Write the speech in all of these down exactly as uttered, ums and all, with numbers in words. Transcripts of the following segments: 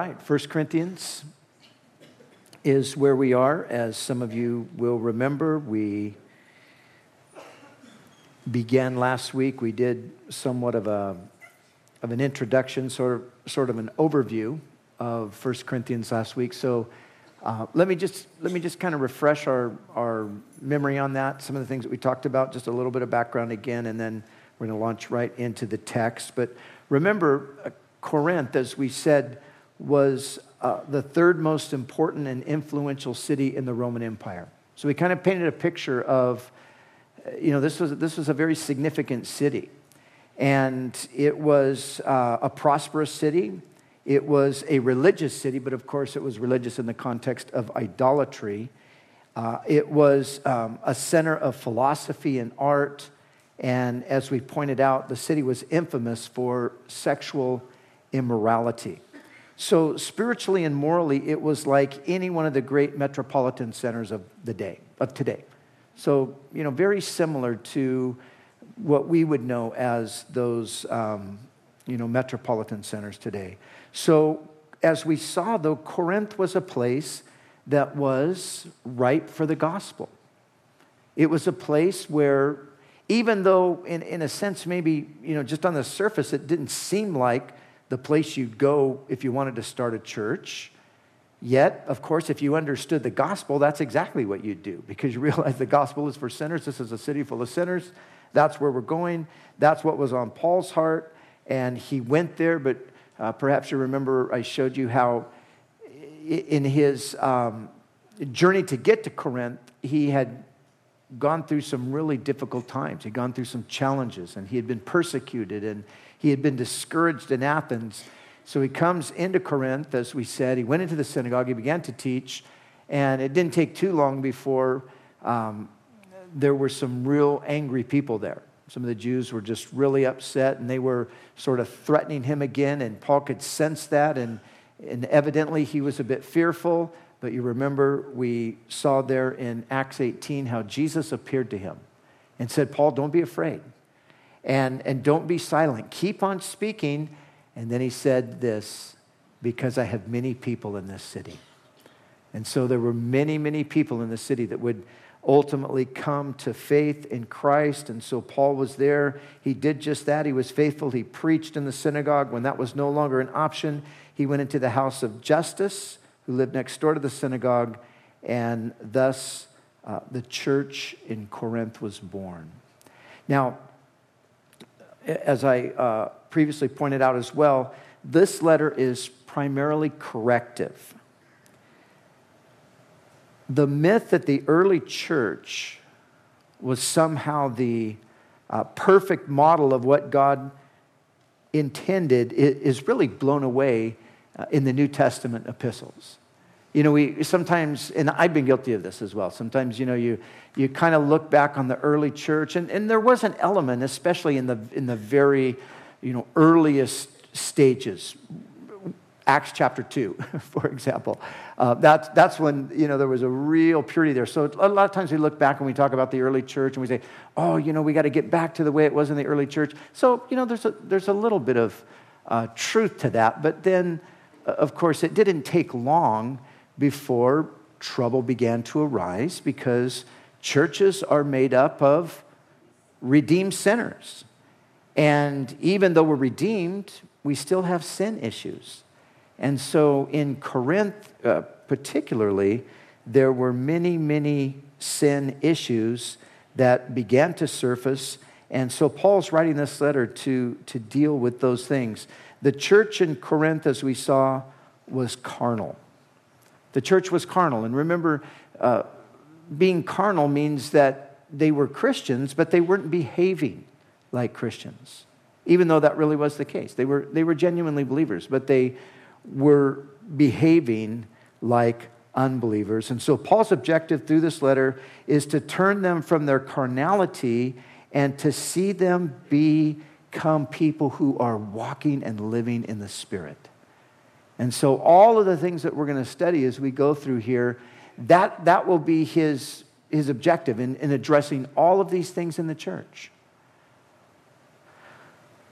right, First Corinthians is where we are. As some of you will remember, we began last week. We did somewhat of a of an introduction, sort of sort of an overview of First Corinthians last week. So uh, let me just let me just kind of refresh our our memory on that. Some of the things that we talked about, just a little bit of background again, and then we're going to launch right into the text. But remember, uh, Corinth, as we said, was uh, the third most important and influential city in the Roman Empire. So we kind of painted a picture of, you know, this was this was a very significant city, and it was uh, a prosperous city. It was a religious city, but of course it was religious in the context of idolatry. Uh, it was um, a center of philosophy and art, and as we pointed out, the city was infamous for sexual immorality. So spiritually and morally, it was like any one of the great metropolitan centers of the day, of today. So, you know, very similar to what we would know as those, um, you know, metropolitan centers today. So as we saw, though, Corinth was a place that was ripe for the gospel. It was a place where, even though in, in a sense, maybe, you know, just on the surface, it didn't seem like the place you'd go if you wanted to start a church. Yet, of course, if you understood the gospel, that's exactly what you'd do, because you realize the gospel is for sinners. This is a city full of sinners. That's where we're going. That's what was on Paul's heart, and he went there. But uh, perhaps you remember I showed you how in his um, journey to get to Corinth, he had gone through some really difficult times. He'd gone through some challenges, and he had been persecuted, and he had been discouraged in Athens. So he comes into Corinth, as we said. He went into the synagogue. He began to teach. And it didn't take too long before um, there were some real angry people there. Some of the Jews were just really upset, and they were sort of threatening him again. And Paul could sense that. And, and evidently he was a bit fearful. But you remember we saw there in Acts eighteen how Jesus appeared to him and said, Paul, don't be afraid. And, and don't be silent. Keep on speaking. And then he said this, because I have many people in this city. And so there were many, many people in the city that would ultimately come to faith in Christ. And so Paul was there. He did just that. He was faithful. He preached in the synagogue. When that was no longer an option, he went into the house of Justus, who lived next door to the synagogue. And thus uh, the church in Corinth was born. Now, as I uh, previously pointed out as well, this letter is primarily corrective. The myth that the early church was somehow the uh, perfect model of what God intended is really blown away uh, in the New Testament epistles. You know, we sometimes, and I've been guilty of this as well, sometimes, you know, you you kind of look back on the early church, and, and there was an element, especially in the in the very, you know, earliest stages. Acts chapter two, for example. Uh, that's, that's when, you know, there was a real purity there. So a lot of times we look back and we talk about the early church, and we say, oh, you know, we got to get back to the way it was in the early church. So, you know, there's a, there's a little bit of uh, truth to that. But then, uh, of course, it didn't take long before trouble began to arise, because churches are made up of redeemed sinners. And even though we're redeemed, we still have sin issues. And so in Corinth uh, particularly, there were many, many sin issues that began to surface. And so Paul's writing this letter to, to deal with those things. The church in Corinth, as we saw, was carnal. The church was carnal. And remember, uh, being carnal means that they were Christians, but they weren't behaving like Christians, even though that really was the case. They were, they were genuinely believers, but they were behaving like unbelievers. And so Paul's objective through this letter is to turn them from their carnality and to see them become people who are walking and living in the Spirit. And so all of the things that we're going to study as we go through here, that, that will be his, his objective in, in addressing all of these things in the church.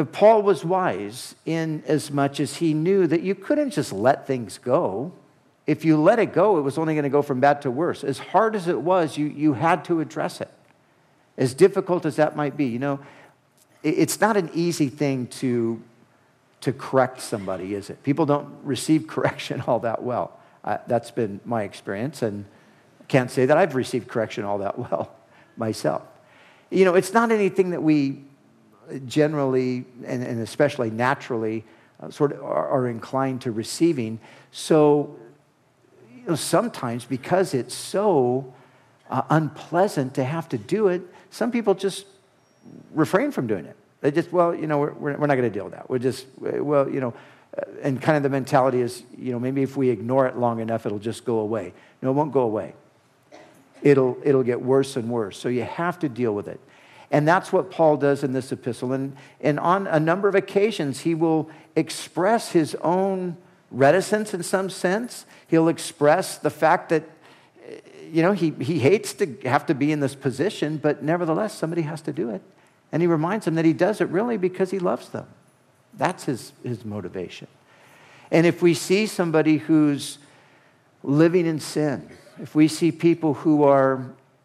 Paul was wise in as much as he knew that you couldn't just let things go. If you let it go, it was only going to go from bad to worse. As hard as it was, you, you had to address it. As difficult as that might be. You know, it, it's not an easy thing to, to correct somebody, is it? People don't receive correction all that well. Uh, that's been my experience, and I can't say that I've received correction all that well myself. You know, it's not anything that we generally, and, and especially naturally, uh, sort of are, are inclined to receiving. So, you know, sometimes because it's so uh, unpleasant to have to do it, some people just refrain from doing it. They just, well, you know, we're, we're not going to deal with that. We're just, well, you know, uh, and kind of the mentality is, you know, maybe if we ignore it long enough, it'll just go away. No, it won't go away. It'll, it'll get worse and worse. So you have to deal with it. And that's what Paul does in this epistle. And, and on a number of occasions, he will express his own reticence in some sense. He'll express the fact that, you know, he, he hates to have to be in this position, but nevertheless, somebody has to do it. And he reminds them that he does it really because he loves them. That's his, his motivation. And if we see somebody who's living in sin, if we see people who are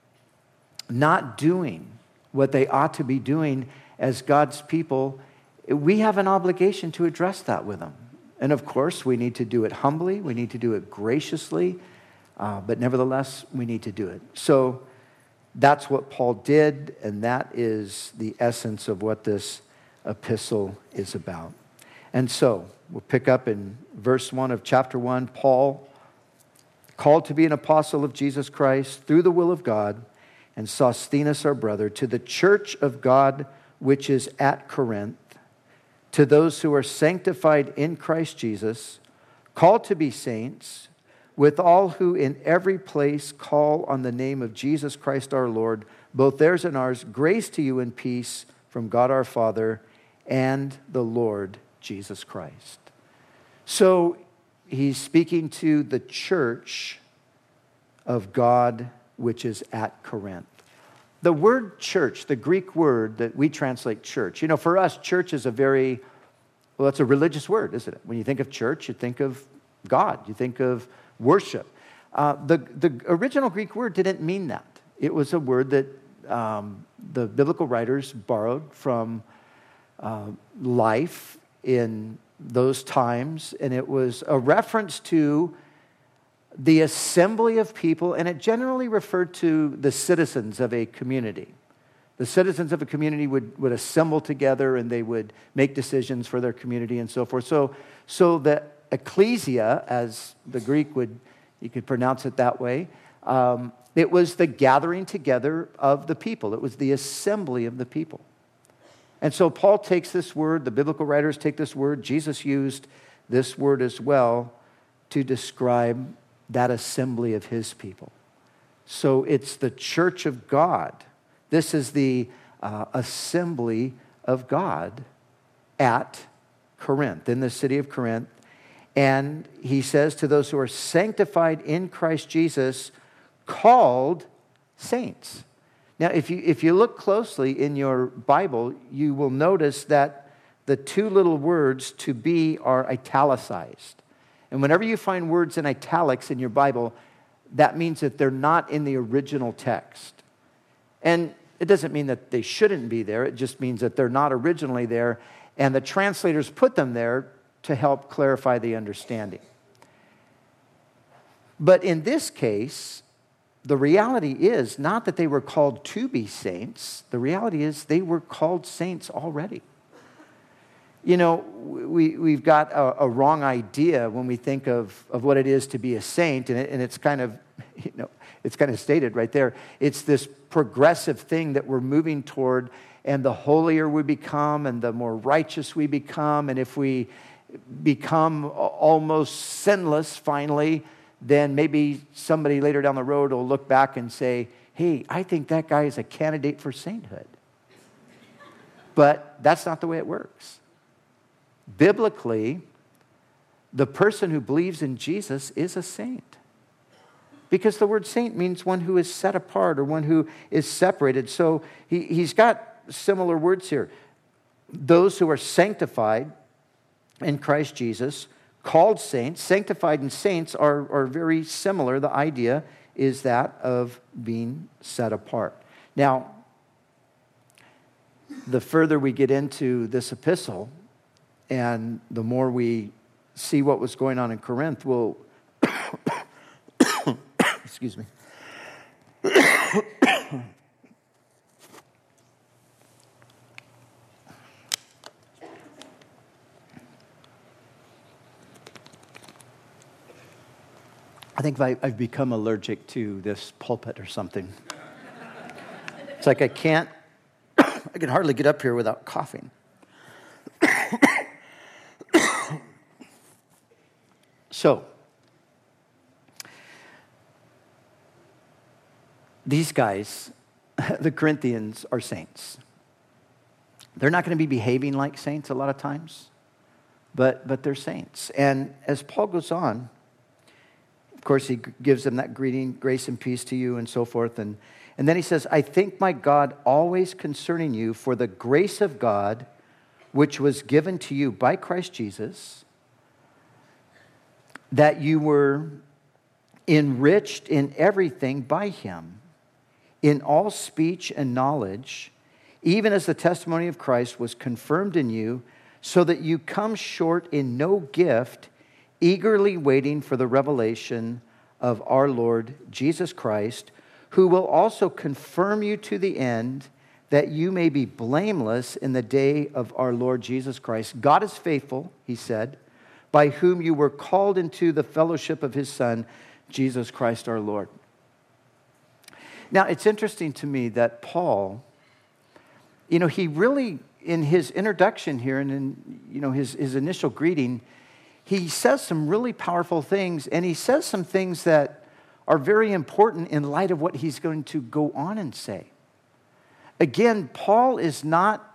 not doing what they ought to be doing as God's people, we have an obligation to address that with them. And of course, we need to do it humbly, we need to do it graciously, uh, but nevertheless, we need to do it. So that's what Paul did, and that is the essence of what this epistle is about. And so, we'll pick up in verse one of chapter one. Paul, called to be an apostle of Jesus Christ through the will of God, and Sosthenes our brother, to the church of God which is at Corinth, to those who are sanctified in Christ Jesus, called to be saints, with all who in every place call on the name of Jesus Christ our Lord, both theirs and ours, grace to you and peace from God our Father and the Lord Jesus Christ. So he's speaking to the church of God which is at Corinth. The word church, the Greek word that we translate church, you know, for us, church is a very, well, it's a religious word, isn't it? When you think of church, you think of God, you think of worship. Uh, the, the original Greek word didn't mean that. It was a word that um, the biblical writers borrowed from uh, life in those times, and it was a reference to the assembly of people, and it generally referred to the citizens of a community. The citizens of a community would, would assemble together, and they would make decisions for their community and so forth. So, so the ecclesia, as the Greek would, you could pronounce it that way, um, it was the gathering together of the people. It was the assembly of the people. And so Paul takes this word, the biblical writers take this word, Jesus used this word as well to describe that assembly of his people. So it's the church of God. This is the uh, assembly of God at Corinth, in the city of Corinth. And he says to those who are sanctified in Christ Jesus, called saints. Now, if you, if you look closely in your Bible, you will notice that the two little words to be are italicized. And whenever you find words in italics in your Bible, that means that they're not in the original text. And it doesn't mean that they shouldn't be there. It just means that they're not originally there. And the translators put them there to help clarify the understanding. But in this case, the reality is not that they were called to be saints. The reality is they were called saints already. You know, we, we've got a, a wrong idea when we think of, of what it is to be a saint, and, it, and it's kind of, you know, it's kind of stated right there. It's this progressive thing that we're moving toward, and the holier we become, and the more righteous we become, and if we become almost sinless finally, then maybe somebody later down the road will look back and say, hey, I think that guy is a candidate for sainthood. But that's not the way it works. Biblically, the person who believes in Jesus is a saint. Because the word saint means one who is set apart or one who is separated. So he, he's got similar words here. those who are sanctified in Christ Jesus, called saints. Sanctified and saints are, are very similar. The idea is that of being set apart. Now, the further we get into this epistle and the more we see what was going on in Corinth, we'll, excuse me, I think I, I've become allergic to this pulpit or something. It's like I can't, I can hardly get up here without coughing. So, these guys, the Corinthians, are saints. They're not going to be behaving like saints a lot of times, but, but they're saints. And as Paul goes on, of course, he gives them that greeting, grace and peace to you, and so forth. And, and then he says, I thank my God always concerning you for the grace of God which was given to you by Christ Jesus, that you were enriched in everything by him, in all speech and knowledge, even as the testimony of Christ was confirmed in you, so that you come short in no gift, eagerly waiting for the revelation of our Lord Jesus Christ, who will also confirm you to the end, that you may be blameless in the day of our Lord Jesus Christ. God is faithful, he said, by whom you were called into the fellowship of his Son, Jesus Christ our Lord. Now, it's interesting to me that Paul, you know, he really, in his introduction here and in, you know, his, his initial greeting, he says some really powerful things, and he says some things that are very important in light of what he's going to go on and say. Again, Paul is not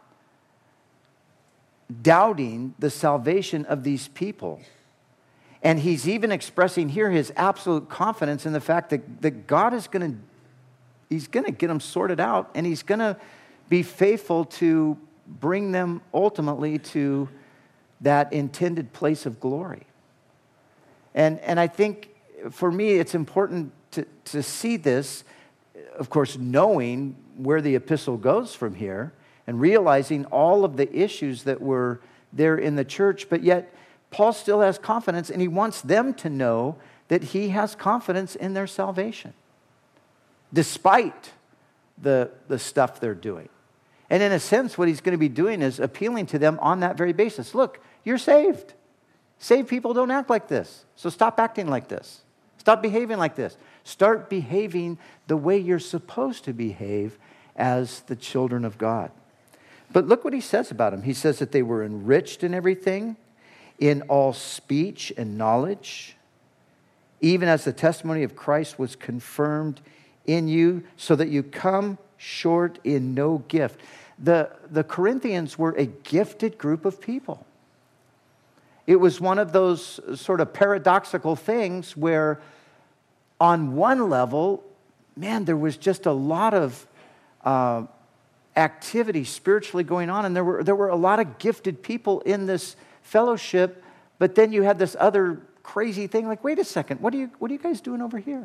doubting the salvation of these people. And he's even expressing here his absolute confidence in the fact that, that God is going to, he's going to get them sorted out, and he's going to be faithful to bring them ultimately to that intended place of glory. And, and I think for me, it's important to, to see this, of course, knowing where the epistle goes from here and realizing all of the issues that were there in the church, but yet Paul still has confidence, and he wants them to know that he has confidence in their salvation, despite the, the stuff they're doing. And in a sense, what he's going to be doing is appealing to them on that very basis. Look, you're saved. Saved people don't act like this. So stop acting like this. Stop behaving like this. Start behaving the way you're supposed to behave as the children of God. But look what he says about them. He says that they were enriched in everything, in all speech and knowledge, even as the testimony of Christ was confirmed in you, so that you come short in no gift. The, the Corinthians were a gifted group of people. It was one of those sort of paradoxical things where on one level, man, there was just a lot of uh, activity spiritually going on, and there were, there were a lot of gifted people in this fellowship, but then you had this other crazy thing like, wait a second, what are you, what are you guys doing over here?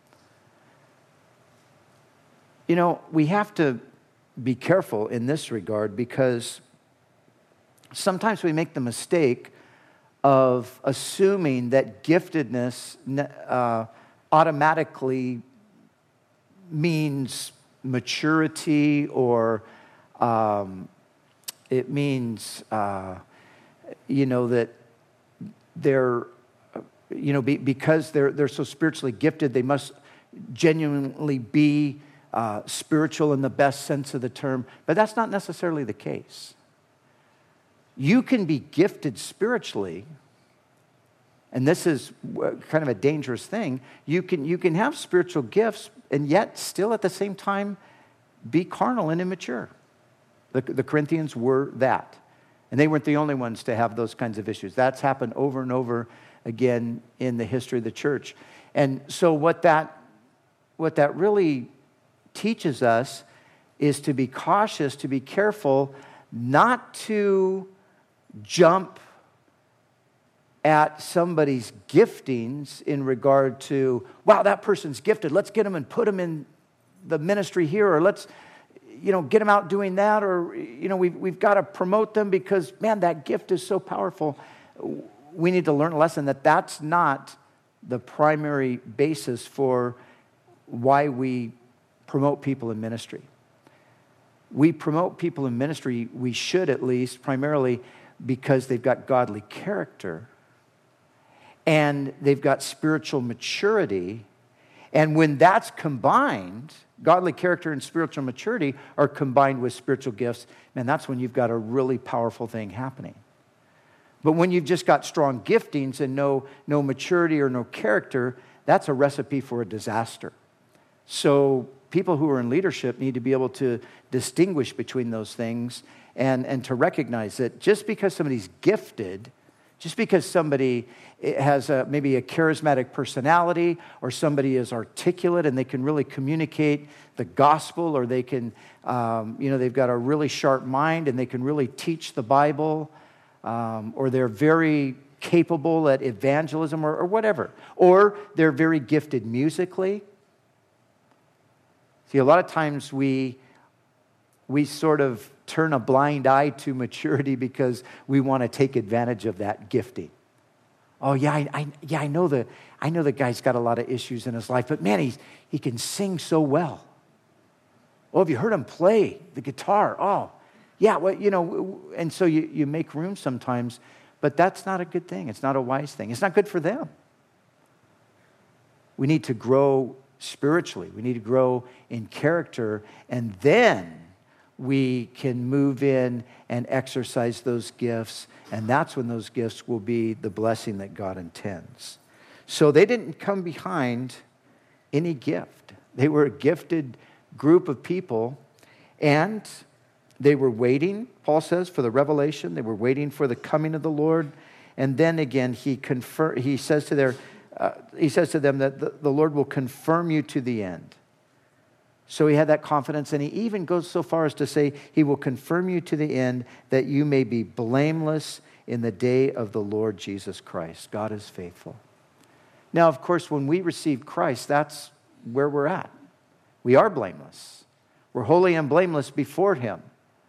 You know, we have to be careful in this regard, because sometimes we make the mistake of assuming that giftedness uh, automatically means maturity, or um, it means, uh, you know, that they're, you know, be, because they're they're so spiritually gifted, they must genuinely be uh, spiritual in the best sense of the term. But that's not necessarily the case. You can be gifted spiritually, and this is kind of a dangerous thing. You can, you can have spiritual gifts and yet still at the same time be carnal and immature. The, the Corinthians were that. And they weren't the only ones to have those kinds of issues. That's happened over and over again in the history of the church. And so what that, what that really teaches us is to be cautious, to be careful not to jump at somebody's giftings in regard to, wow, that person's gifted. Let's get them and put them in the ministry here, or let's, you know, get them out doing that, or, you know, we've, we've got to promote them because, man, that gift is so powerful. We need to learn a lesson that that's not the primary basis for why we promote people in ministry. We promote people in ministry, we should at least, primarily because they've got godly character and they've got spiritual maturity. And when that's combined, godly character and spiritual maturity are combined with spiritual gifts, man, that's when you've got a really powerful thing happening. But when you've just got strong giftings and no, no maturity or no character, that's a recipe for a disaster. So people who are in leadership need to be able to distinguish between those things and, and to recognize that just because somebody's gifted, just because somebody has a, maybe a charismatic personality, or somebody is articulate and they can really communicate the gospel, or they can, um, you know, they've got a really sharp mind and they can really teach the Bible, um, or they're very capable at evangelism, or, or whatever, or they're very gifted musically. See, a lot of times we we sort of turn a blind eye to maturity because we want to take advantage of that gifting. Oh yeah, I, I yeah I know the I know the guy's got a lot of issues in his life, but man, he's he can sing so well. Oh, have you heard him play the guitar? Oh, yeah, well, you know, and so you, you make room sometimes, but that's not a good thing. It's not a wise thing. It's not good for them. We need to grow spiritually. We need to grow in character, and then we can move in and exercise those gifts, and that's when those gifts will be the blessing that God intends. So they didn't come behind any gift. They were a gifted group of people, and they were waiting, Paul says, for the revelation. They were waiting for the coming of the Lord. And then again, he confirm, he says to their Uh, he says to them that the, the Lord will confirm you to the end. So he had that confidence, and he even goes so far as to say, he will confirm you to the end that you may be blameless in the day of the Lord Jesus Christ. God is faithful. Now, of course, when we receive Christ, that's where we're at. We are blameless. We're holy and blameless before him,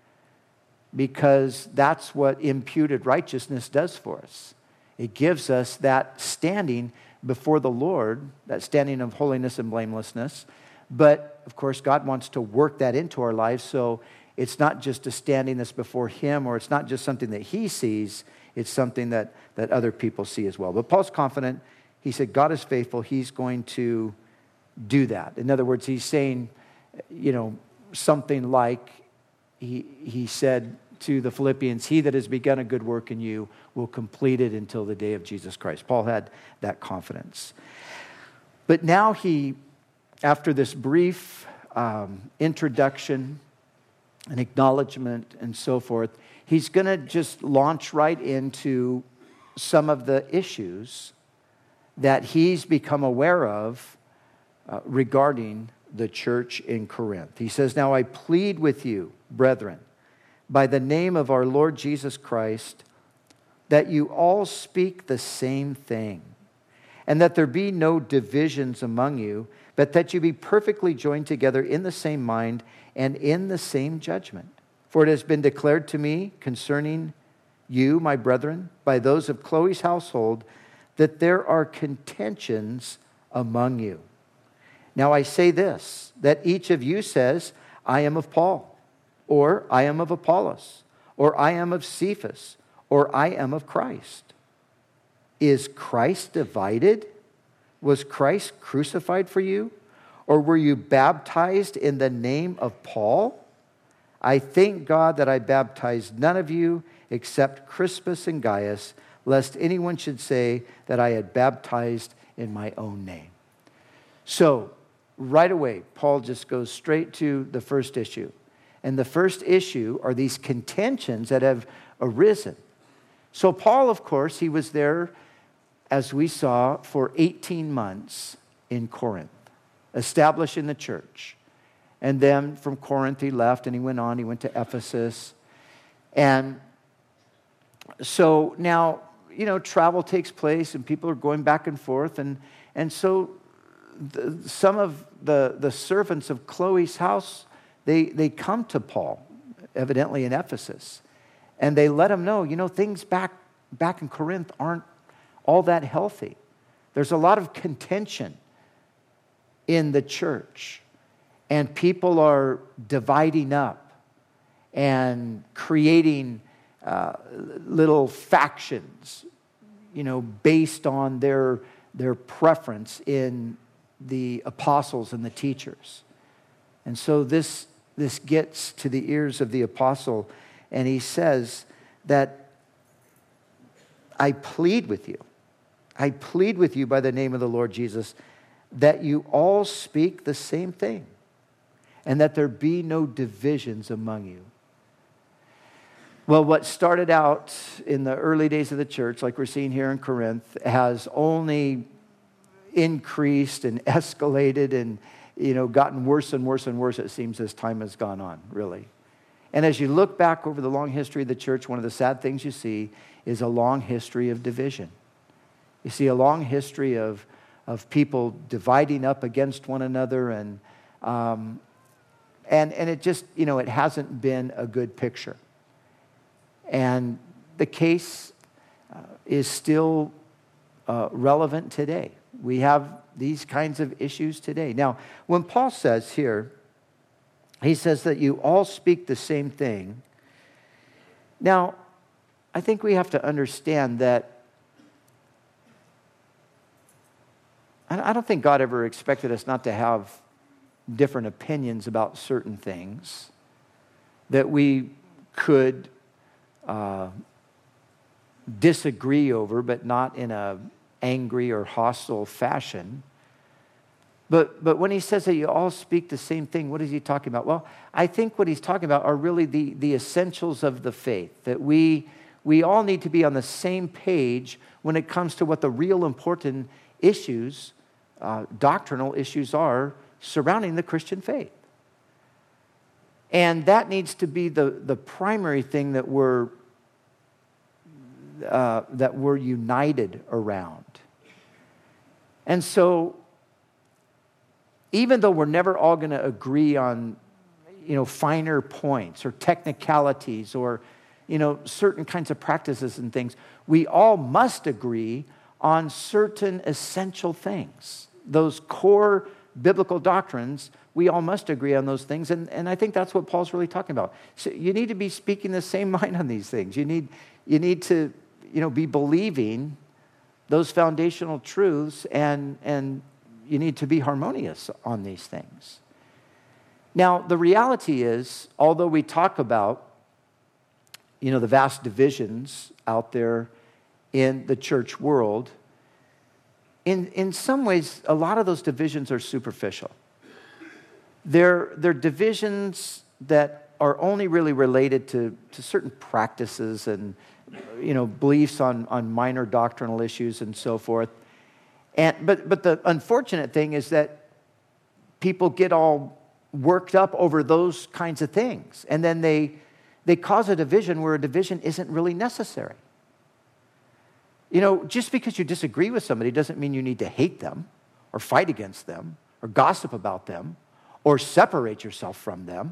because that's what imputed righteousness does for us. It gives us that standing before the Lord, that standing of holiness and blamelessness. But, of course, God wants to work that into our lives, so it's not just a standing that's before him, or it's not just something that he sees, it's something that, that other people see as well. But Paul's confident. He said, God is faithful. He's going to do that. In other words, he's saying, you know, something like he, he said to the Philippians, he that has begun a good work in you will complete it until the day of Jesus Christ. Paul had that confidence. But now he, after this brief um, introduction, an acknowledgement, and so forth, he's going to just launch right into some of the issues that he's become aware of uh, regarding the church in Corinth. He says, now I plead with you, brethren, by the name of our Lord Jesus Christ, that you all speak the same thing, and that there be no divisions among you, but that you be perfectly joined together in the same mind and in the same judgment. For it has been declared to me concerning you, my brethren, by those of Chloe's household, that there are contentions among you. Now I say this, that each of you says, I am of Paul, or I am of Apollos, or I am of Cephas, or I am of Christ. Is Christ divided? Was Christ crucified for you? Or were you baptized in the name of Paul? I thank God that I baptized none of you except Crispus and Gaius, lest anyone should say that I had baptized in my own name. So, right away, Paul just goes straight to the first issue. And the first issue are these contentions that have arisen. So Paul, of course, he was there, as we saw, for eighteen months in Corinth, establishing the church. And then from Corinth he left and he went on, he went to Ephesus. And so now, you know, travel takes place and people are going back and forth. And, and so the, some of the, the servants of Chloe's house, they, they come to Paul, evidently in Ephesus, and they let him know, you know, things back, back in Corinth aren't all that healthy. There's a lot of contention in the church, and people are dividing up and creating uh, little factions, you know, based on their, their preference in the apostles and the teachers. And so this, this gets to the ears of the apostle, and he says that, I plead with you, I plead with you by the name of the Lord Jesus, that you all speak the same thing, and that there be no divisions among you. Well, what started out in the early days of the church, like we're seeing here in Corinth, has only increased and escalated and, you know, gotten worse and worse and worse, it seems, as time has gone on, really. And as you look back over the long history of the church, one of the sad things you see is a long history of division. You see a long history of, of people dividing up against one another, and, um, and, and it just, you know, it hasn't been a good picture. And the case uh, is still uh, relevant today. We have these kinds of issues today. Now, when Paul says here, he says that you all speak the same thing. Now, I think we have to understand that I don't think God ever expected us not to have different opinions about certain things, that we could uh, disagree over, but not in a angry or hostile fashion. But but when he says that you all speak the same thing, what is he talking about? Well, I think what he's talking about are really the, the essentials of the faith, that we, we all need to be on the same page when it comes to what the real important issues, uh, doctrinal issues are surrounding the Christian faith. And that needs to be the, the primary thing that we're, uh, that we're united around. And so, even though we're never all going to agree on, you know, finer points or technicalities or, you know, certain kinds of practices and things, we all must agree on certain essential things. Those core biblical doctrines, we all must agree on those things. And, and I think that's what Paul's really talking about. So you need to be speaking the same mind on these things. You need, you need to, you know, be believing those foundational truths, and, and you need to be harmonious on these things. Now, the reality is, although we talk about, you know, the vast divisions out there in the church world, in, in some ways, a lot of those divisions are superficial. They're, they're divisions that are only really related to, to certain practices and, you know, beliefs on, on minor doctrinal issues and so forth. And, but, but the unfortunate thing is that people get all worked up over those kinds of things. And then they, they cause a division where a division isn't really necessary. You know, just because you disagree with somebody doesn't mean you need to hate them or fight against them or gossip about them or separate yourself from them.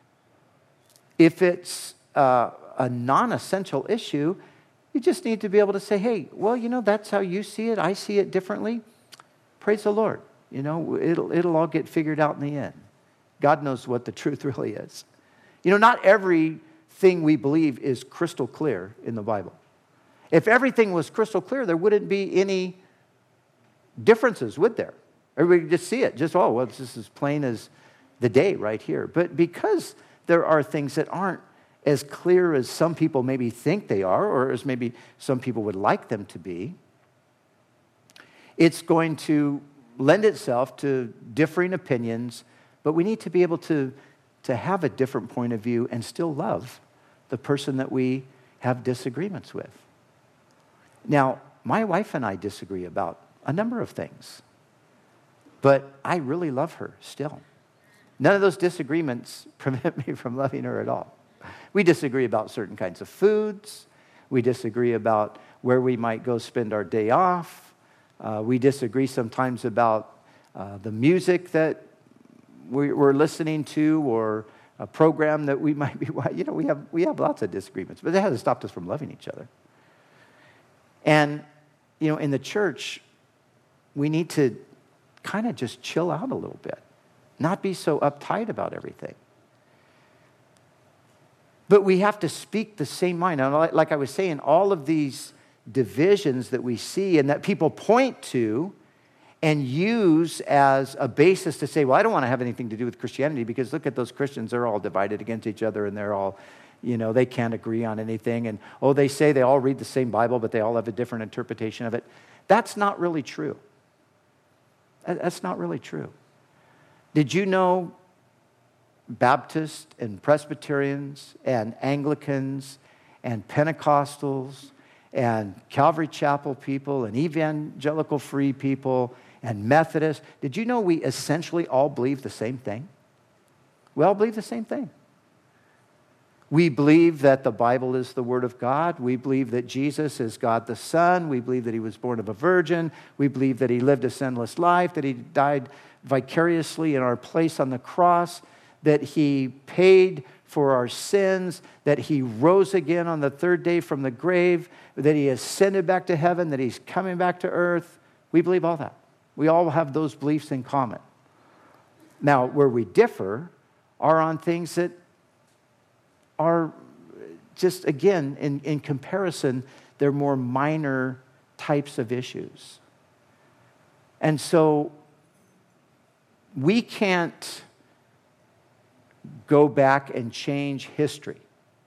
If it's uh, a non-essential issue, you just need to be able to say, hey, well, you know, that's how you see it. I see it differently. Praise the Lord. You know, it'll, it'll all get figured out in the end. God knows what the truth really is. You know, not everything we believe is crystal clear in the Bible. If everything was crystal clear, there wouldn't be any differences, would there? Everybody could just see it. Just, oh, well, it's just as plain as the day right here. But because there are things that aren't as clear as some people maybe think they are, or as maybe some people would like them to be, it's going to lend itself to differing opinions, but we need to be able to, to have a different point of view and still love the person that we have disagreements with. Now, my wife and I disagree about a number of things, but I really love her still. None of those disagreements prevent me from loving her at all. We disagree about certain kinds of foods. We disagree about where we might go spend our day off. Uh, we disagree sometimes about uh, the music that we, we're listening to or a program that we might be, you know, we have, we have lots of disagreements, but that hasn't stopped us from loving each other. And, you know, in the church, we need to kind of just chill out a little bit, not be so uptight about everything. But we have to speak the same mind. Now, like, like I was saying, all of these divisions that we see and that people point to and use as a basis to say, well, I don't want to have anything to do with Christianity because look at those Christians, they're all divided against each other and they're all, you know, they can't agree on anything. And, oh, they say they all read the same Bible, but they all have a different interpretation of it. That's not really true. That's not really true. Did you know Baptists and Presbyterians and Anglicans and Pentecostals and Calvary Chapel people and evangelical free people and Methodists, did you know we essentially all believe the same thing? We all believe the same thing. We believe that the Bible is the Word of God. We believe that Jesus is God the Son. We believe that He was born of a virgin. We believe that He lived a sinless life, that He died vicariously in our place on the cross, that He paid for our sins, that He rose again on the third day from the grave, that He ascended back to heaven, that He's coming back to earth. We believe all that. We all have those beliefs in common. Now, where we differ are on things that are just, again, in, in comparison, they're more minor types of issues. And so we can't go back and change history.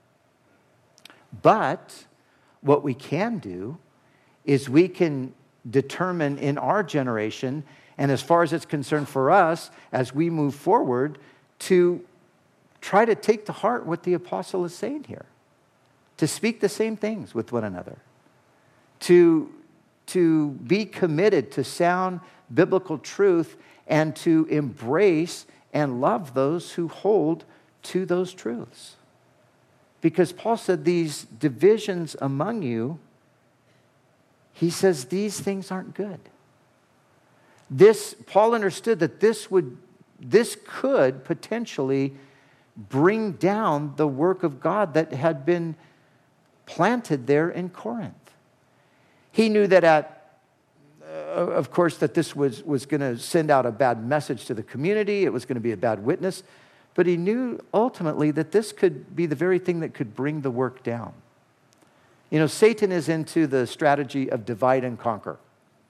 But what we can do is we can determine in our generation, and as far as it's concerned for us, as we move forward, to try to take to heart what the apostle is saying here. To speak the same things with one another. To, to be committed to sound biblical truth and to embrace and love those who hold to those truths. Because Paul said these divisions among you, he says these things aren't good. This, Paul understood that this would, this could potentially bring down the work of God that had been planted there in Corinth. He knew that at, uh, of course, that this was, was going to send out a bad message to the community. It was going to be a bad witness. But he knew ultimately that this could be the very thing that could bring the work down. You know, Satan is into the strategy of divide and conquer.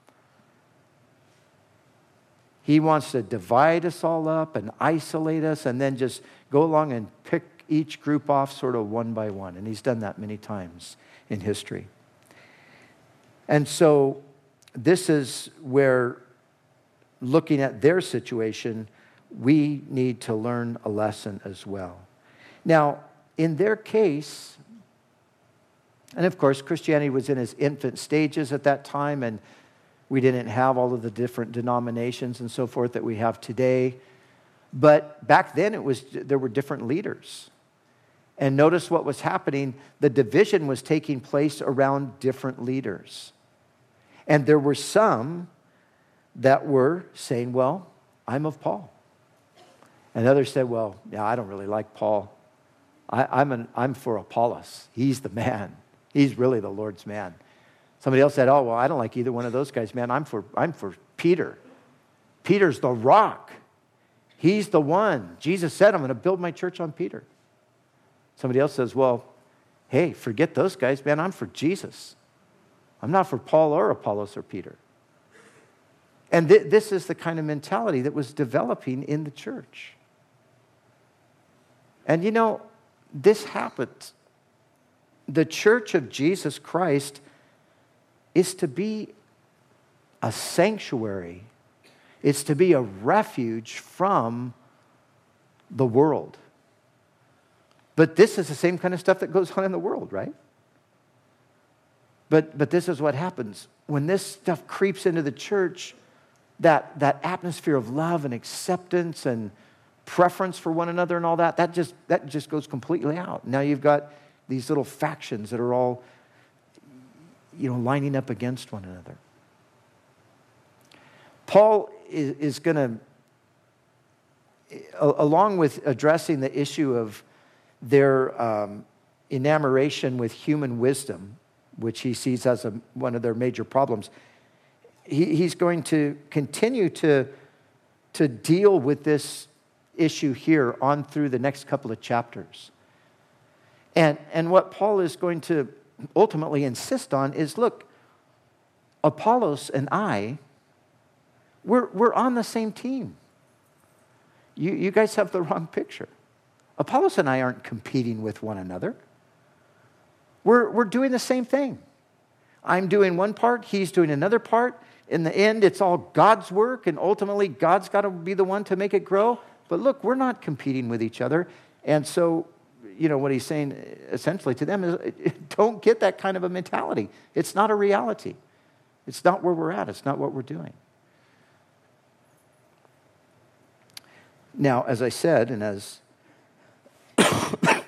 He wants to divide us all up and isolate us and then just go along and pick each group off sort of one by one. And he's done that many times in history. And so this is where, looking at their situation, we need to learn a lesson as well. Now, in their case, and of course, Christianity was in its infant stages at that time, and we didn't have all of the different denominations and so forth that we have today. But back then, it was there were different leaders. And notice what was happening. The division was taking place around different leaders. And there were some that were saying, well, I'm of Paul. And others said, well, yeah, I don't really like Paul. I, I'm, an, I'm for Apollos. He's the man. He's really the Lord's man. Somebody else said, oh, well, I don't like either one of those guys, man. I'm for, I'm for Peter. Peter's the rock. He's the one. Jesus said, I'm going to build my church on Peter. Somebody else says, well, hey, forget those guys, man. I'm for Jesus. I'm not for Paul or Apollos or Peter. And th- this is the kind of mentality that was developing in the church. And you know, this happened. The church of Jesus Christ is to be a sanctuary. It's to be a refuge from the world. But this is the same kind of stuff that goes on in the world, right? But, but this is what happens. When this stuff creeps into the church, that, that atmosphere of love and acceptance and preference for one another and all that, that just, that just goes completely out. Now you've got these little factions that are all, you know, lining up against one another. Paul is, is going to, along with addressing the issue of their um, enamoration with human wisdom, which he sees as a, one of their major problems, he, he's going to continue to, to deal with this issue here on through the next couple of chapters. And, and what Paul is going to ultimately insist on is, look, Apollos and I, we're, we're on the same team. You, you guys have the wrong picture. Apollos and I aren't competing with one another. We're, we're doing the same thing. I'm doing one part, he's doing another part. In the end, it's all God's work, and ultimately, God's got to be the one to make it grow. But look, we're not competing with each other. And so, you know, what he's saying essentially to them is, don't get that kind of a mentality. It's not a reality. It's not where we're at. It's not what we're doing. Now, as I said, and as I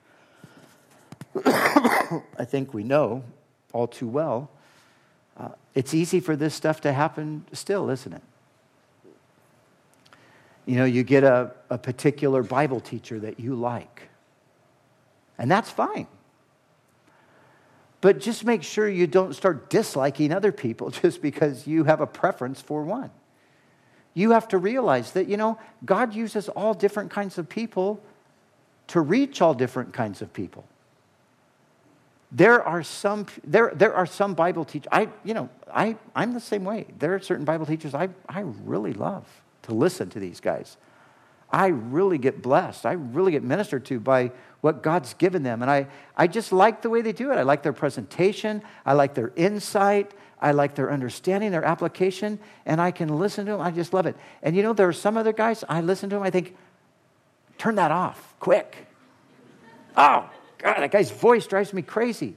think we know all too well, uh, it's easy for this stuff to happen still, isn't it? You know, you get a, a particular Bible teacher that you like, and that's fine. But just make sure you don't start disliking other people just because you have a preference for one. You have to realize that, you know, God uses all different kinds of people to reach all different kinds of people. There are some there there are some Bible teachers. I you know I I'm the same way. There are certain Bible teachers I I really love to listen to these guys. I really get blessed. I really get ministered to by what God's given them, and I I just like the way they do it. I like their presentation. I like their insight. I like their understanding, their application, and I can listen to them. I just love it. And you know, there are some other guys, I listen to them, I think, turn that off, quick. Oh, God, that guy's voice drives me crazy.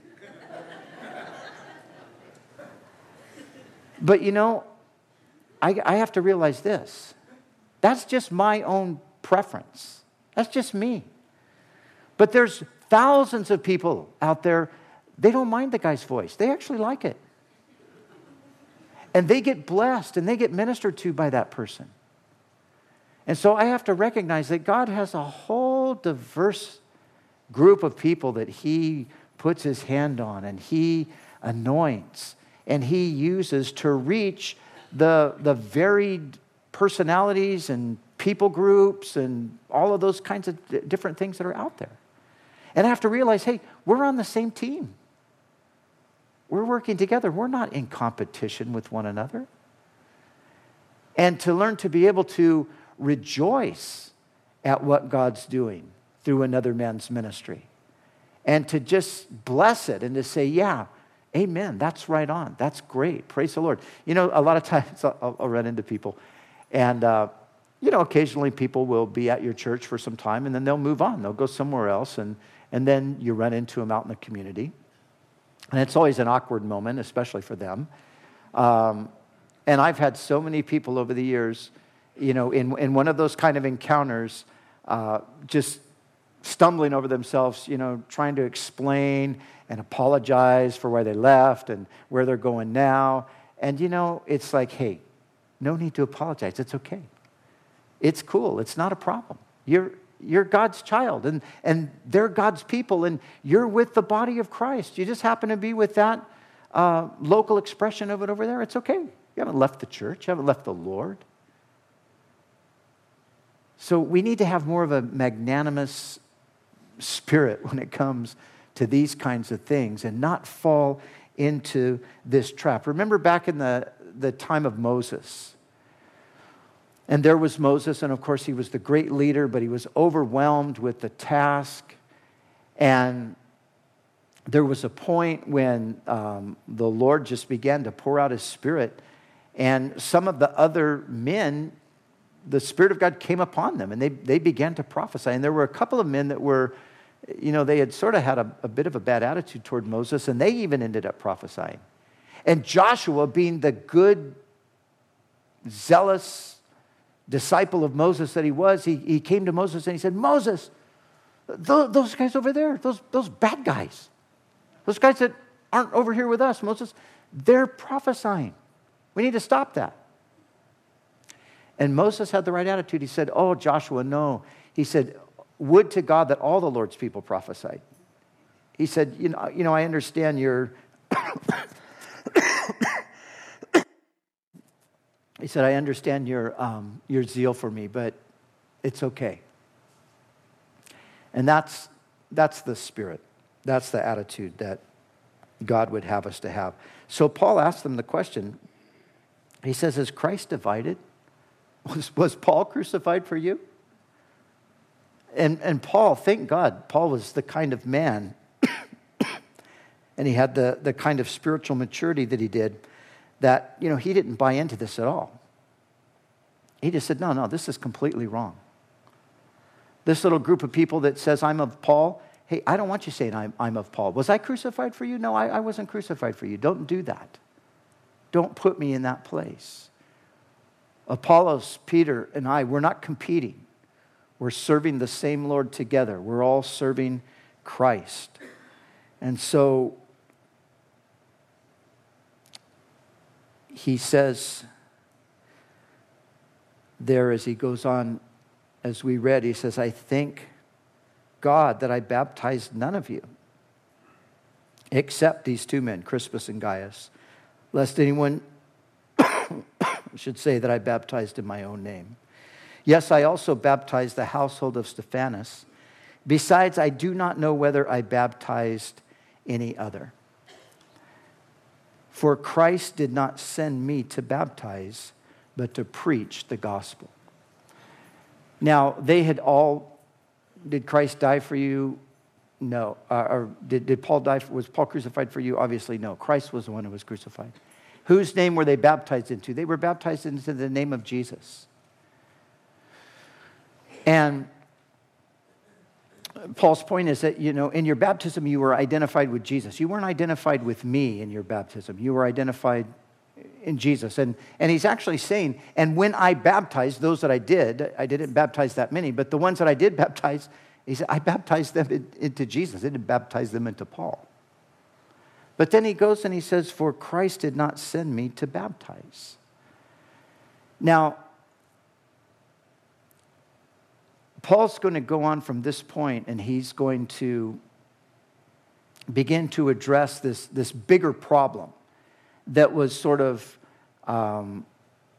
But you know, I, I have to realize this. That's just my own preference. That's just me. But there's thousands of people out there, they don't mind the guy's voice. They actually like it. And they get blessed and they get ministered to by that person. And so I have to recognize that God has a whole diverse group of people that he puts his hand on and he anoints and he uses to reach the, the varied personalities and people groups and all of those kinds of d- different things that are out there. And I have to realize, hey, we're on the same team. We're working together. We're not in competition with one another. And to learn to be able to rejoice at what God's doing through another man's ministry. And to just bless it and to say, yeah, amen, that's right on. That's great. Praise the Lord. You know, a lot of times I'll, I'll run into people. And, uh, you know, occasionally people will be at your church for some time and then they'll move on. They'll go somewhere else. And, and then you run into them out in the community. And it's always an awkward moment, especially for them. Um, and I've had so many people over the years, you know, in, in one of those kind of encounters, uh, just stumbling over themselves, you know, trying to explain and apologize for why they left and where they're going now. And, you know, it's like, hey, no need to apologize. It's okay. It's cool. It's not a problem. You're You're God's child, and, and they're God's people, and you're with the body of Christ. You just happen to be with that uh, local expression of it over there. It's okay. You haven't left the church. You haven't left the Lord. So we need to have more of a magnanimous spirit when it comes to these kinds of things and not fall into this trap. Remember back in the, the time of Moses. And there was Moses, and of course he was the great leader, but he was overwhelmed with the task. And there was a point when um, the Lord just began to pour out his Spirit, and some of the other men, the Spirit of God came upon them, and they, they began to prophesy. And there were a couple of men that were, you know, they had sort of had a, a bit of a bad attitude toward Moses, and they even ended up prophesying. And Joshua, being the good, zealous, disciple of Moses that he was, he, he came to Moses and he said, Moses, those, those guys over there, those, those bad guys, those guys that aren't over here with us, Moses, they're prophesying. We need to stop that. And Moses had the right attitude. He said, oh, Joshua, no. He said, would to God that all the Lord's people prophesied. He said, you know, you know I understand your... he said, I understand your, um, your zeal for me, but it's okay. And that's, that's the spirit. That's the attitude that God would have us to have. So Paul asked them the question. He says, is Christ divided? Was, was Paul crucified for you? And, and Paul, thank God, Paul was the kind of man, and he had the, the kind of spiritual maturity that he did, that, you know, he didn't buy into this at all. He just said, no, no, this is completely wrong. This little group of people that says, I'm of Paul, hey, I don't want you saying I'm, I'm of Paul. Was I crucified for you? No, I, I wasn't crucified for you. Don't do that. Don't put me in that place. Apollos, Peter, and I, we're not competing. We're serving the same Lord together. We're all serving Christ. And so he says there as he goes on, as we read, he says, I thank God that I baptized none of you except these two men, Crispus and Gaius, lest anyone should say that I baptized in my own name. Yes, I also baptized the household of Stephanas. Besides, I do not know whether I baptized any other. For Christ did not send me to baptize, but to preach the gospel. Now, they had all, did Christ die for you? No. Uh, or did, did Paul die, for, was Paul crucified for you? Obviously, no. Christ was the one who was crucified. Whose name were they baptized into? They were baptized into the name of Jesus. And Paul's point is that, you know, in your baptism, you were identified with Jesus. You weren't identified with me in your baptism. You were identified in Jesus. And, and he's actually saying, and when I baptized, those that I did, I didn't baptize that many, but the ones that I did baptize, he said, I baptized them in, into Jesus. I didn't baptize them into Paul. But then he goes and he says, for Christ did not send me to baptize. Now, Paul's going to go on from this point, and he's going to begin to address this, this bigger problem that was sort of um,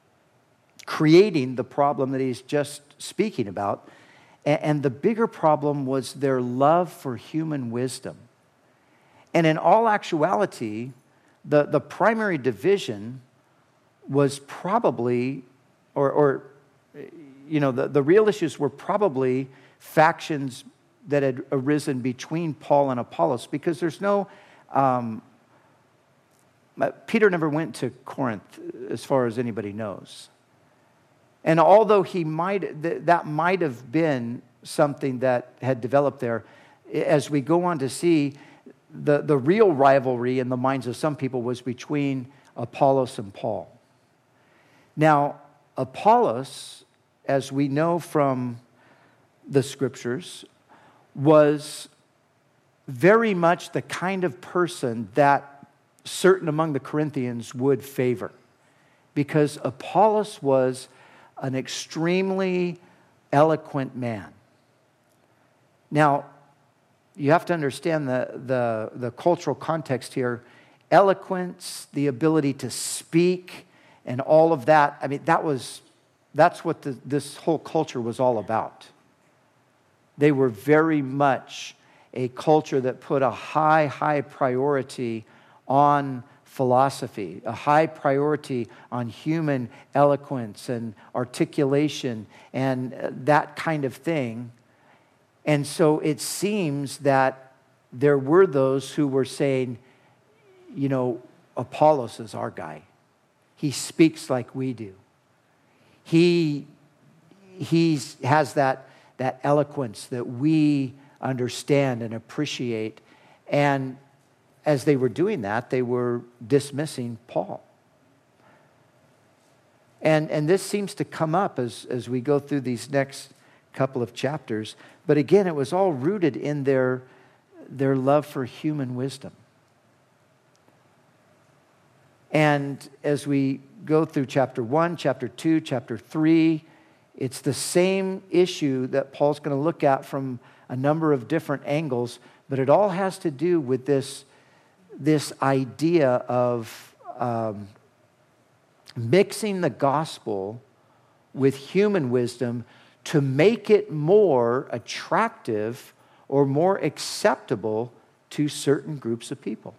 creating the problem that he's just speaking about. And, and the bigger problem was their love for human wisdom. And in all actuality, the, the primary division was probably, or, or you know, the, the real issues were probably factions that had arisen between Paul and Apollos, because there's no, um, Peter never went to Corinth as far as anybody knows. And although he might, that might have been something that had developed there, as we go on to see, the, the real rivalry in the minds of some people was between Apollos and Paul. Now, Apollos, as we know from the scriptures, was very much the kind of person that certain among the Corinthians would favor, because Apollos was an extremely eloquent man. Now, you have to understand the, the, the cultural context here. Eloquence, the ability to speak, and all of that, I mean, that was, that's what the, this whole culture was all about. They were very much a culture that put a high, high priority on philosophy, a high priority on human eloquence and articulation and that kind of thing. And so it seems that there were those who were saying, you know, Apollos is our guy. He speaks like we do. He he's, has that, that eloquence that we understand and appreciate. And as they were doing that, they were dismissing Paul. And, and this seems to come up as, as we go through these next couple of chapters. But again, it was all rooted in their, their love for human wisdom. And as we go through chapter one, chapter two, chapter three, it's the same issue that Paul's going to look at from a number of different angles, but it all has to do with this, this idea of um, mixing the gospel with human wisdom to make it more attractive or more acceptable to certain groups of people.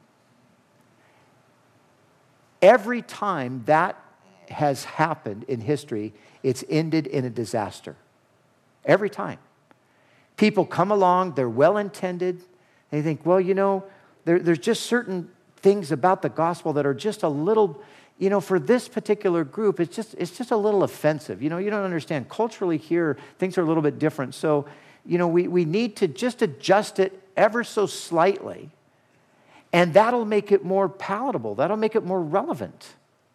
Every time that has happened in history, it's ended in a disaster. Every time. People come along, they're well-intended. They think, well, you know, there, there's just certain things about the gospel that are just a little, you know, for this particular group, it's just it's just a little offensive. You know, you don't understand. Culturally here, things are a little bit different. So, you know, we, we need to just adjust it ever so slightly. And that'll make it more palatable. That'll make it more relevant.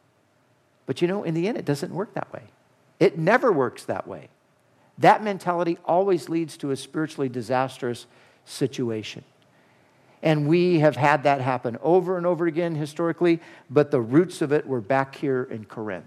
But you know, in the end, it doesn't work that way. It never works that way. That mentality always leads to a spiritually disastrous situation. And we have had that happen over and over again historically, but the roots of it were back here in Corinth.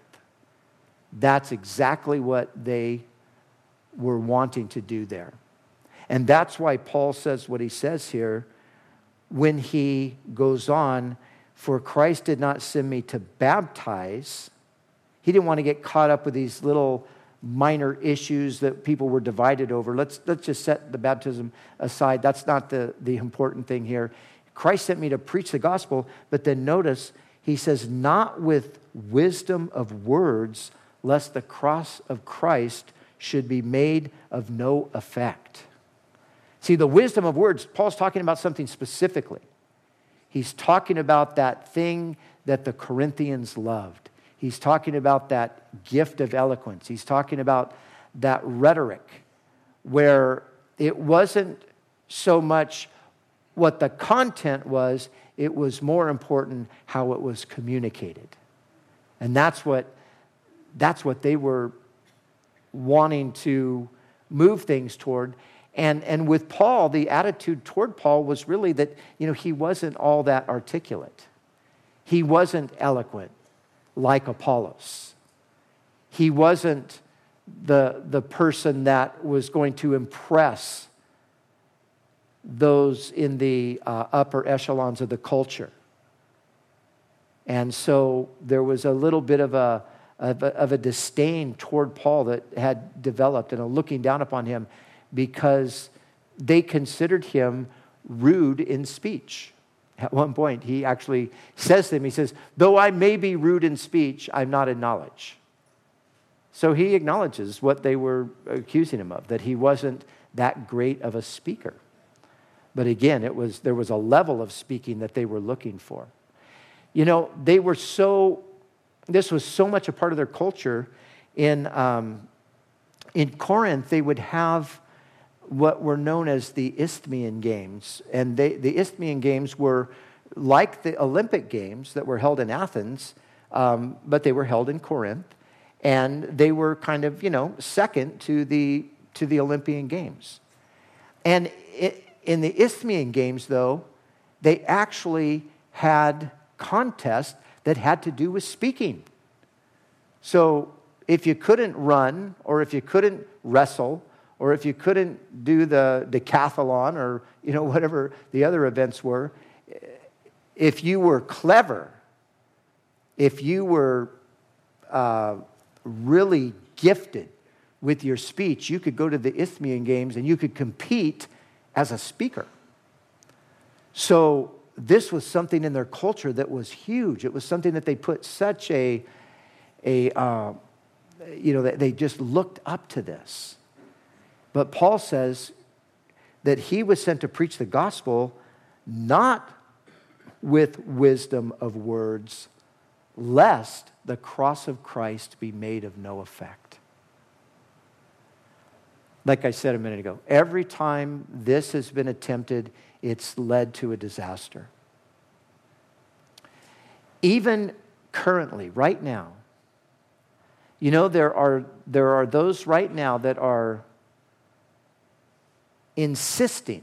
That's exactly what they were wanting to do there. And that's why Paul says what he says here when he goes on, for Christ did not send me to baptize. He didn't want to get caught up with these little minor issues that people were divided over. Let's, let's just set the baptism aside. That's not the, the important thing here. Christ sent me to preach the gospel, but then notice he says, not with wisdom of words, lest the cross of Christ should be made of no effect. See, the wisdom of words, Paul's talking about something specifically. He's talking about that thing that the Corinthians loved. He's talking about that gift of eloquence. He's talking about that rhetoric where it wasn't so much what the content was, it was more important how it was communicated. And that's what, that's what they were wanting to move things toward. And, and with Paul, the attitude toward Paul was really that, you know, he wasn't all that articulate. He wasn't eloquent like Apollos. He wasn't the, the person that was going to impress those in the uh, upper echelons of the culture. And so there was a little bit of a, of a, of a disdain toward Paul that had developed and a looking down upon him, because they considered him rude in speech. At one point, he actually says to them, he says, though I may be rude in speech, I'm not in knowledge. So he acknowledges what they were accusing him of, that he wasn't that great of a speaker. But again, it was there was a level of speaking that they were looking for. You know, they were so, this was so much a part of their culture. In, um, in Corinth, they would have what were known as the Isthmian Games. And they, the Isthmian Games were like the Olympic Games that were held in Athens, um, but they were held in Corinth. And they were kind of, you know, second to the, to the Olympian Games. And it, in the Isthmian Games, though, they actually had contests that had to do with speaking. So if you couldn't run, or if you couldn't wrestle, or if you couldn't do the decathlon, or you know whatever the other events were, if you were clever, if you were uh, really gifted with your speech, you could go to the Isthmian Games and you could compete as a speaker. So this was something in their culture that was huge. It was something that they put such a, a uh, you know, they just looked up to this. But Paul says that he was sent to preach the gospel not with wisdom of words, lest the cross of Christ be made of no effect. Like I said a minute ago, every time this has been attempted, it's led to a disaster. Even currently, right now, You know, there are, there are those right now that are insisting.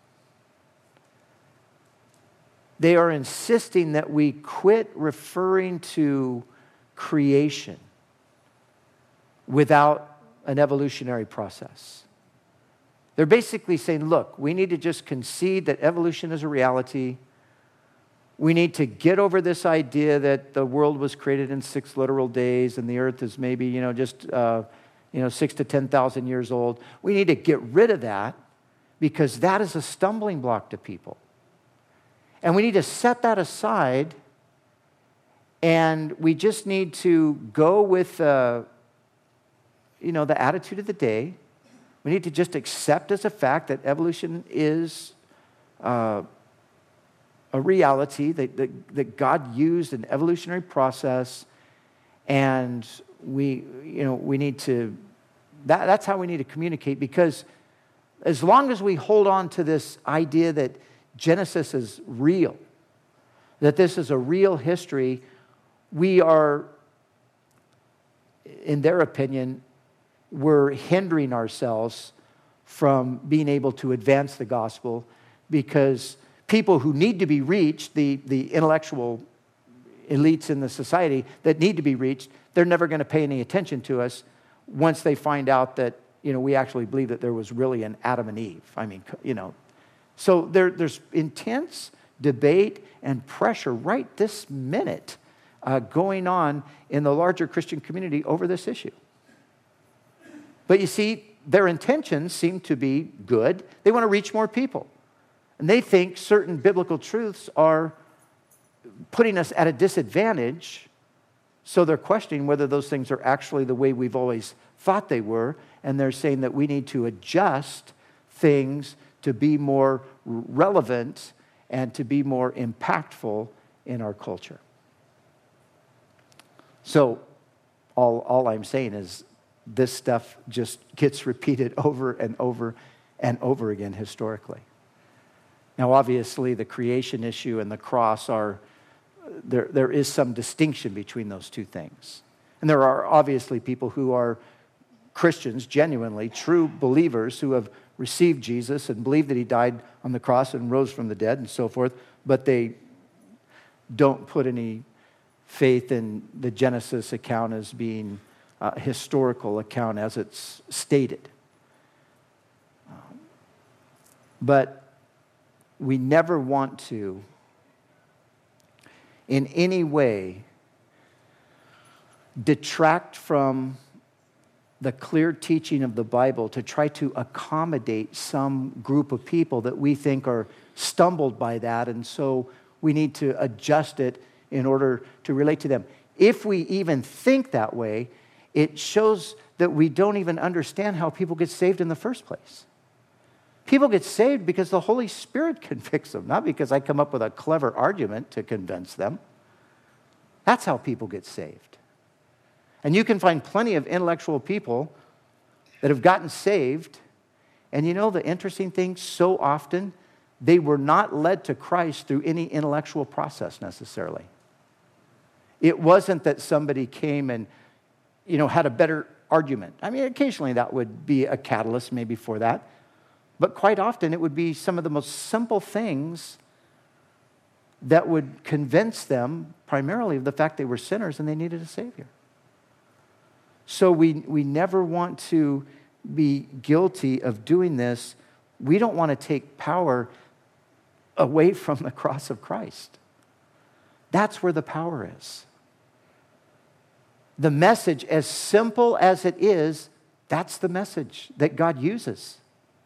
They are insisting that we quit referring to creation without an evolutionary process. They're basically saying, look, we need to just concede that evolution is a reality. We need to get over this idea that the world was created in six literal days and the earth is maybe, you know, just, uh, you know, six to ten thousand years old. We need to get rid of that because that is a stumbling block to people. And we need to set that aside, and we just need to go with, uh, you know, the attitude of the day. We need to just accept as a fact that evolution is uh, a reality, that, that, that God used an evolutionary process, and we, you know, we need to, that, that's how we need to communicate, because as long as we hold on to this idea that Genesis is real, that this is a real history, we are, in their opinion, we're hindering ourselves from being able to advance the gospel, because people who need to be reached, the, the intellectual elites in the society that need to be reached, they're never going to pay any attention to us once they find out that, you know, we actually believe that there was really an Adam and Eve. I mean, you know, so there, there's intense debate and pressure right this minute uh, going on in the larger Christian community over this issue. But you see, their intentions seem to be good. They want to reach more people. And they think certain biblical truths are putting us at a disadvantage, so they're questioning whether those things are actually the way we've always thought they were, and they're saying that we need to adjust things to be more relevant and to be more impactful in our culture. So all, all I'm saying is this stuff just gets repeated over and over and over again historically. Now, obviously, the creation issue and the cross are, there, there is some distinction between those two things. And there are obviously people who are Christians, genuinely, true believers who have received Jesus and believe that he died on the cross and rose from the dead and so forth, but they don't put any faith in the Genesis account as being a historical account as it's stated. Um, but we never want to, in any way, detract from the clear teaching of the Bible to try to accommodate some group of people that we think are stumbled by that, and so we need to adjust it in order to relate to them. If we even think that way, it shows that we don't even understand how people get saved in the first place. People get saved because the Holy Spirit convicts them, not because I come up with a clever argument to convince them. That's how people get saved. And you can find plenty of intellectual people that have gotten saved. And you know the interesting thing, so often they were not led to Christ through any intellectual process necessarily. It wasn't that somebody came and, you know, had a better argument. I mean, occasionally that would be a catalyst maybe for that. But quite often it would be some of the most simple things that would convince them primarily of the fact they were sinners and they needed a Savior. So we, we never want to be guilty of doing this. We don't want to take power away from the cross of Christ. That's where the power is. The message, as simple as it is, that's the message that God uses.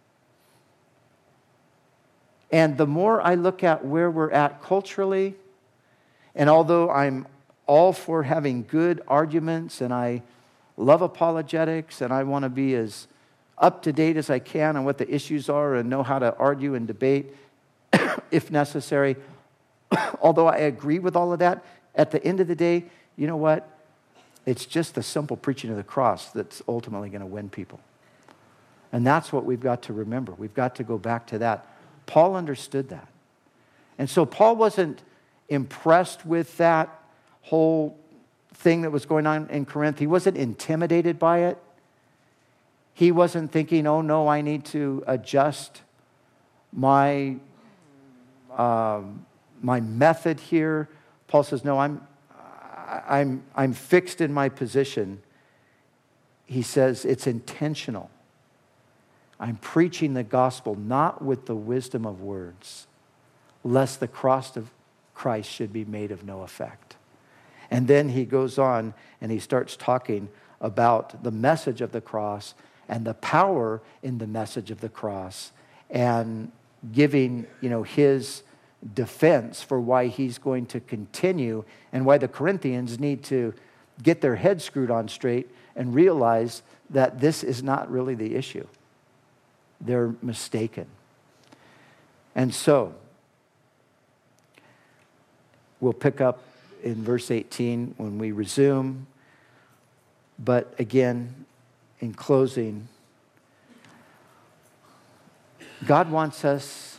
And the more I look at where we're at culturally, and although I'm all for having good arguments, and I love apologetics, and I want to be as up to date as I can on what the issues are and know how to argue and debate if necessary, although I agree with all of that, at the end of the day, you know what? It's just the simple preaching of the cross that's ultimately going to win people. And that's what we've got to remember. We've got to go back to that. Paul understood that. And so Paul wasn't impressed with that whole thing that was going on in Corinth, he wasn't intimidated by it. He wasn't thinking, oh no, I need to adjust my, um, my method here. Paul says, no, I'm, I'm, I'm fixed in my position. He says it's intentional. I'm preaching the gospel not with the wisdom of words, lest the cross of Christ should be made of no effect. And then he goes on and he starts talking about the message of the cross and the power in the message of the cross, and giving, you know, his defense for why he's going to continue and why the Corinthians need to get their heads screwed on straight and realize that this is not really the issue. They're mistaken. And so, we'll pick up in verse eighteen when we resume. But again, in closing, God wants us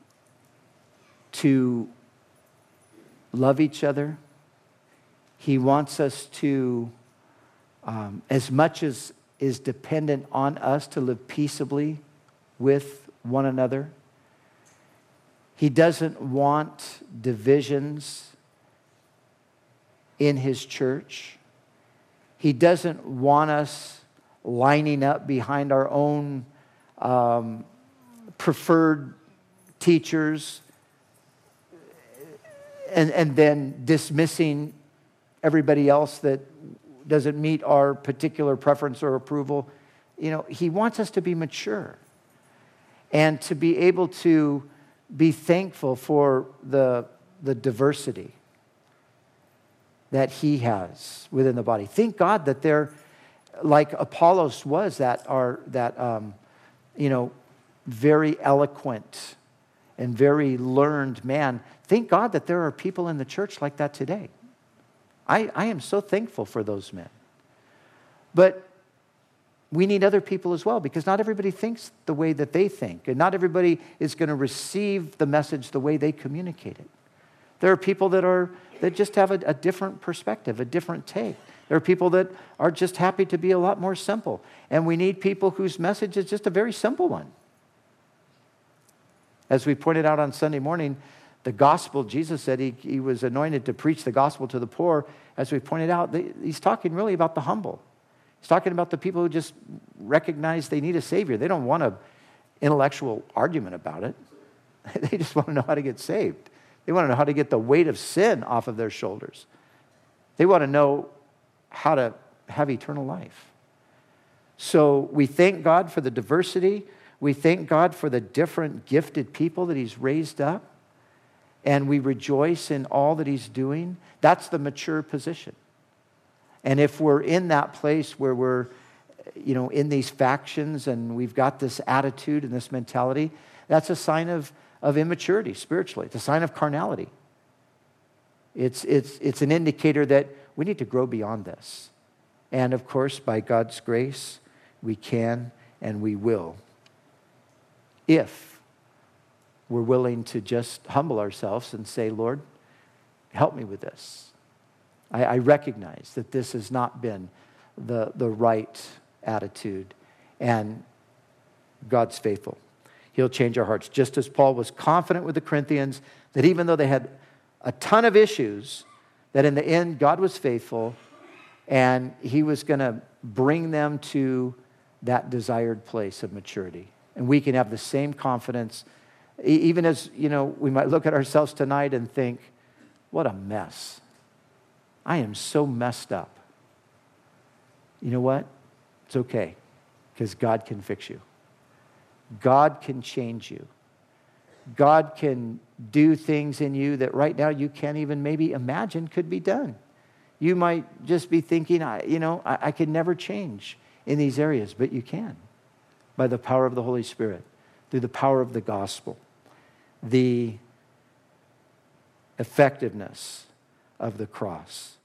to love each other. He wants us to, um, as much as is dependent on us, to live peaceably with one another. He doesn't want divisions in his church. He doesn't want us lining up behind our own um, preferred teachers and, and then dismissing everybody else that doesn't meet our particular preference or approval. You know, he wants us to be mature and to be able to be thankful for the, the diversity that he has within the body. Thank God that they're, like Apollos was, that are that um, you know, very eloquent and very learned man. Thank God that there are people in the church like that today. I, I am so thankful for those men. But we need other people as well, because not everybody thinks the way that they think, and not everybody is going to receive the message the way they communicate it. There are people that are that just have a, a different perspective, a different take. There are people that are just happy to be a lot more simple. And we need people whose message is just a very simple one. As we pointed out on Sunday morning, the gospel, Jesus said he, he was anointed to preach the gospel to the poor. As we pointed out, they, he's talking really about the humble. He's talking about the people who just recognize they need a Savior. They don't want an intellectual argument about it. They just want to know how to get saved. They want to know how to get the weight of sin off of their shoulders. They want to know how to have eternal life. So we thank God for the diversity. We thank God for the different gifted people that he's raised up. And we rejoice in all that he's doing. That's the mature position. And if we're in that place where we're, you know, in these factions and we've got this attitude and this mentality, that's a sign of, of immaturity spiritually. It's a sign of carnality. It's, it's, it's an indicator that we need to grow beyond this. And of course, by God's grace, we can and we will, if we're willing to just humble ourselves and say, Lord, help me with this. I, I recognize that this has not been the, the right attitude, and God's faithful. He'll change our hearts. Just as Paul was confident with the Corinthians that even though they had a ton of issues, that in the end God was faithful and he was going to bring them to that desired place of maturity. And we can have the same confidence, even as, you know, we might look at ourselves tonight and think, what a mess. I am so messed up. You know what? It's okay, because God can fix you. God can change you. God can do things in you that right now you can't even maybe imagine could be done. You might just be thinking, I, you know, I, I can never change in these areas, but you can by the power of the Holy Spirit, through the power of the gospel, the effectiveness of the cross.